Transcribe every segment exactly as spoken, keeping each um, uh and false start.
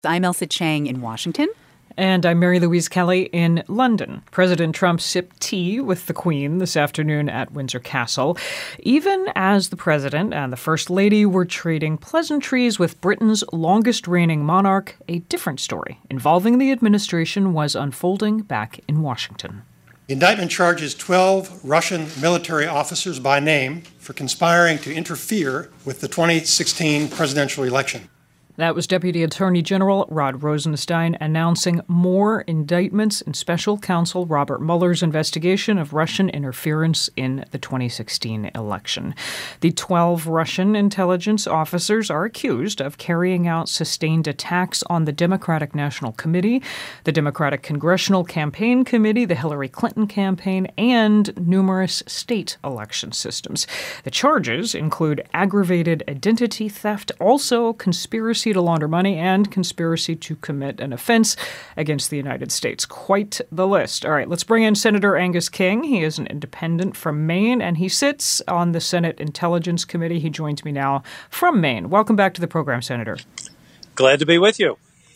I'm Elsa Chang in Washington. And I'm Mary Louise Kelly in London. President Trump sipped tea with the Queen this afternoon at Windsor Castle, even as the president and the First Lady were trading pleasantries with Britain's longest-reigning monarch. A different story involving the administration was unfolding back in Washington. The indictment charges twelve Russian military officers by name for conspiring to interfere with the twenty sixteen presidential election. That was Deputy Attorney General Rod Rosenstein announcing more indictments in Special Counsel Robert Mueller's investigation of Russian interference in the twenty sixteen election. The twelve Russian intelligence officers are accused of carrying out sustained attacks on the Democratic National Committee, the Democratic Congressional Campaign Committee, the Hillary Clinton campaign, and numerous state election systems. The charges include aggravated identity theft, also conspiracy to launder money, and conspiracy to commit an offense against the United States. Quite the list. All right, let's bring in Senator Angus King. He is an independent from Maine, and he sits on the Senate Intelligence Committee. He joins me now from Maine. Welcome back to the program, Senator. Glad to be with you.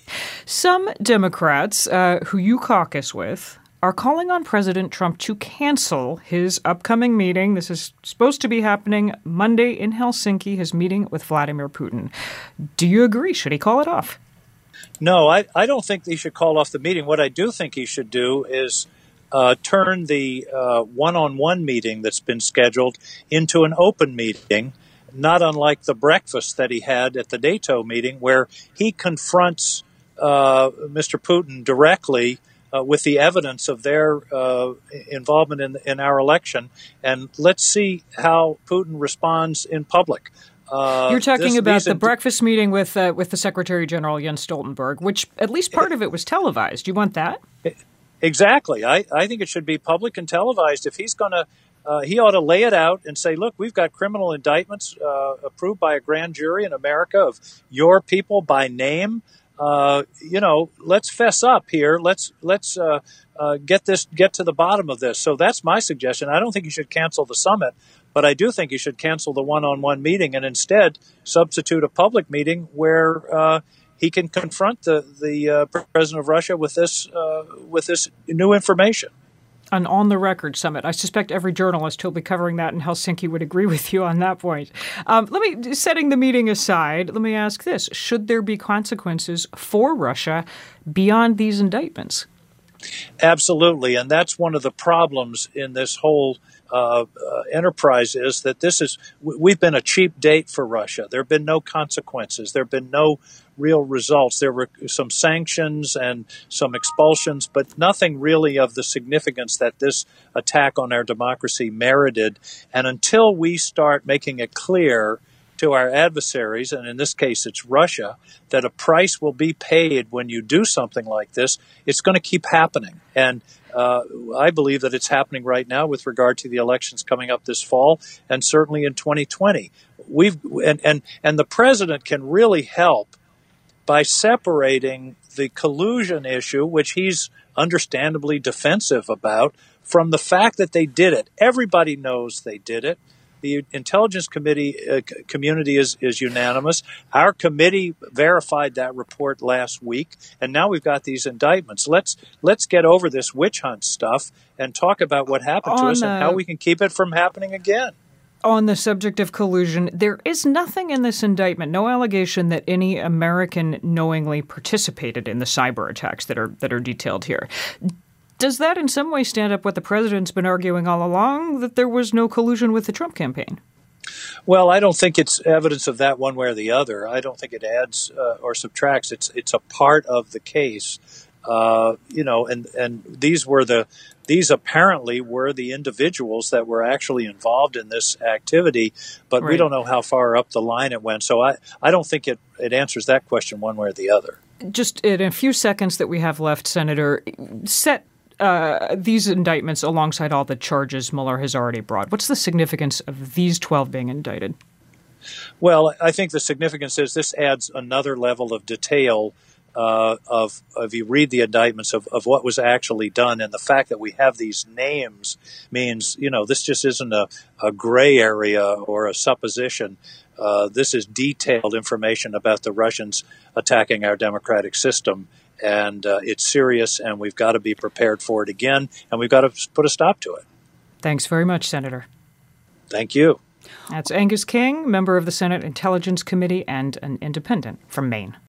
Some Democrats uh, who you caucus with are calling on President Trump to cancel his upcoming meeting. This is supposed to be happening Monday in Helsinki, his meeting with Vladimir Putin. Do you agree? Should he call it off? No, I, I don't think he should call off the meeting. What I do think he should do is uh, turn the uh, one-on-one meeting that's been scheduled into an open meeting, not unlike the breakfast that he had at the NATO meeting, where he confronts uh, Mister Putin directly Uh, with the evidence of their uh, involvement in, in our election, and let's see how Putin responds in public. Uh, You're talking this, about the ind- breakfast meeting with uh, with the Secretary General Jens Stoltenberg, which at least part of it was televised. You want that? Exactly. I, I think it should be public and televised. If he's going to, uh, he ought to lay it out and say, look, we've got criminal indictments uh, approved by a grand jury in America of your people by name. Uh, you know, let's fess up here. Let's let's uh, uh, get this get to the bottom of this. So that's my suggestion. I don't think you should cancel the summit, but I do think you should cancel the one-on-one meeting and instead substitute a public meeting where uh, he can confront the the uh, president of Russia with this uh, with this new information. An on-the-record summit. I suspect every journalist who'll be covering that in Helsinki would agree with you on that point. Um, let me, setting the meeting aside, let me ask this. Should there be consequences for Russia beyond these indictments? Absolutely. And that's one of the problems in this whole uh, uh, enterprise is that this is, we've been a cheap date for Russia. There have been no consequences. There have been no real results. There were some sanctions and some expulsions, but nothing really of the significance that this attack on our democracy merited. And until we start making it clear to our adversaries, and in this case it's Russia, that a price will be paid when you do something like this, it's going to keep happening. And uh, I believe that it's happening right now with regard to the elections coming up this fall, and certainly in twenty twenty. We've and and, and the president can really help by separating the collusion issue, which he's understandably defensive about, from the fact that they did it. Everybody knows they did it. The Intelligence Committee uh, community is, is unanimous. Our committee verified that report last week, and now we've got these indictments. Let's let's get over this witch hunt stuff and talk about what happened On to us the- and how we can keep it from happening again. On the subject of collusion, there is nothing in this indictment, no allegation that any American knowingly participated in the cyber attacks that are that are detailed here. Does that in some way stand up what the president's been arguing all along, that there was no collusion with the Trump campaign? Well, I don't think it's evidence of that one way or the other. I don't think it adds uh, or subtracts. It's it's a part of the case, uh, you know. And, and these were the these apparently were the individuals that were actually involved in this activity, but Right. we don't know how far up the line it went. So I, I don't think it, it answers that question one way or the other. Just in a few seconds that we have left, Senator, set uh, these indictments alongside all the charges Mueller has already brought. What's the significance of these twelve being indicted? Well, I think the significance is this adds another level of detail uh, of, of you read the indictments of, of what was actually done. And the fact that we have these names means, you know, this just isn't a, a gray area or a supposition. Uh, this is detailed information about the Russians attacking our democratic system, and uh, it's serious, and we've got to be prepared for it again, and we've got to put a stop to it. Thanks very much, Senator. Thank you. That's Angus King, member of the Senate Intelligence Committee and an independent from Maine.